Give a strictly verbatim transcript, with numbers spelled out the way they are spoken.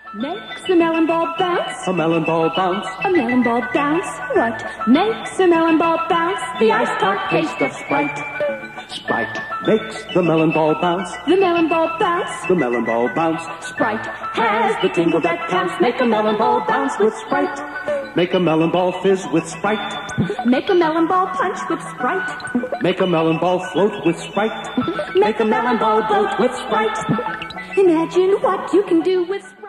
Makes a melon ball bounce? A melon ball bounce. A melon ball bounce? What makes a melon ball bounce? The ice tart taste of Sprite. Sprite makes the melon ball bounce. The melon ball bounce? The melon ball bounce. Sprite has the tingle that counts. Make a melon ball bounce with Sprite. Make a melon ball fizz with Sprite. Make a melon ball punch with Sprite. Make a melon ball float with Sprite. Make a melon ball float with Sprite. Imagine what you can do with Sprite.